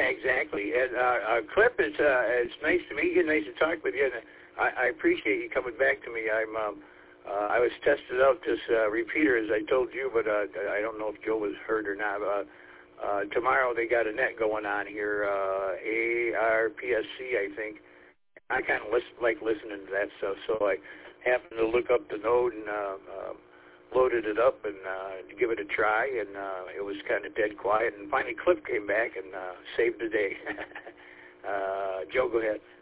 exactly. And Clip, it's nice to meet you, nice to talk with you, and I appreciate you coming back to me. I was tested out this repeater, as I told you, but I don't know if Joe was hurt or not. Tomorrow they got a net going on here, ARPSC, I think. I kind of like listening to that stuff, so I happened to look up the node and loaded it up and give it a try, and it was kind of dead quiet. And finally Clip came back and saved the day. Joe, go ahead.